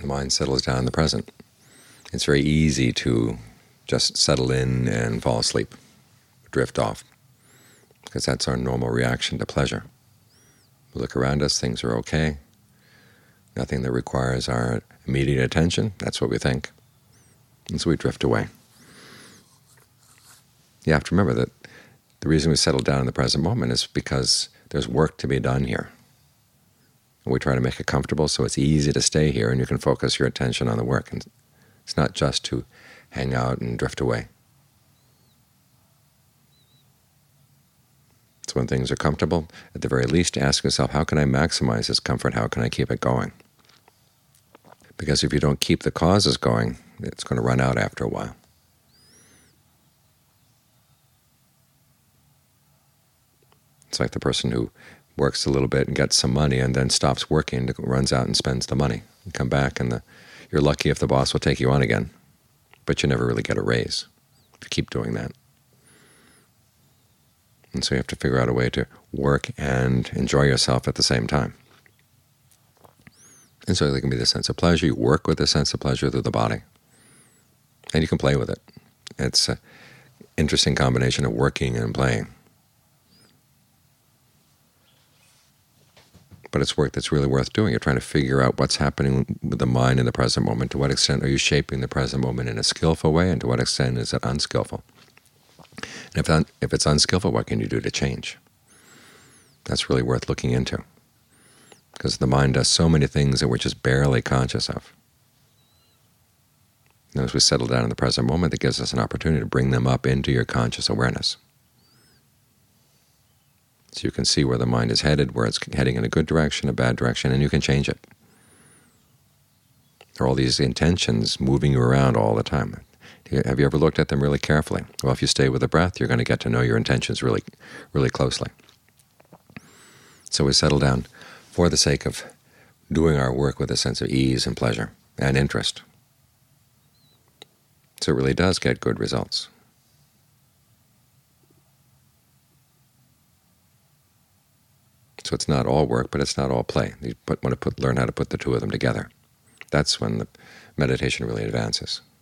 The mind settles down in the present. It's very easy to just settle in and fall asleep, drift off, because that's our normal reaction to pleasure. We look around us, things are okay, nothing that requires our immediate attention, that's what we think, and so we drift away. You have to remember that the reason we settle down in the present moment is because there's work to be done here. We try to make it comfortable so it's easy to stay here and you can focus your attention on the work. And it's not just to hang out and drift away. So when things are comfortable, at the very least ask yourself, how can I maximize this comfort? How can I keep it going? Because if you don't keep the causes going, it's going to run out after a while. It's like the person who works a little bit and gets some money and then stops working, runs out and spends the money. You come back and you're lucky if the boss will take you on again, but you never really get a raise if you keep doing that. And so you have to figure out a way to work and enjoy yourself at the same time. And so there can be the sense of pleasure. You work with the sense of pleasure through the body, and you can play with it. It's an interesting combination of working and playing. But it's work that's really worth doing. You're trying to figure out what's happening with the mind in the present moment. To what extent are you shaping the present moment in a skillful way, and to what extent is it unskillful? And if it's unskillful, what can you do to change? That's really worth looking into, because the mind does so many things that we're just barely conscious of. And as we settle down in the present moment, it gives us an opportunity to bring them up into your conscious awareness. So you can see where the mind is headed, where it's heading in a good direction, a bad direction, and you can change it. There are all these intentions moving you around all the time. Have you ever looked at them really carefully? Well, if you stay with the breath, you're going to get to know your intentions really, really closely. So we settle down for the sake of doing our work with a sense of ease and pleasure and interest. So it really does get good results. So it's not all work, but it's not all play. You want to learn how to put the two of them together. That's when the meditation really advances.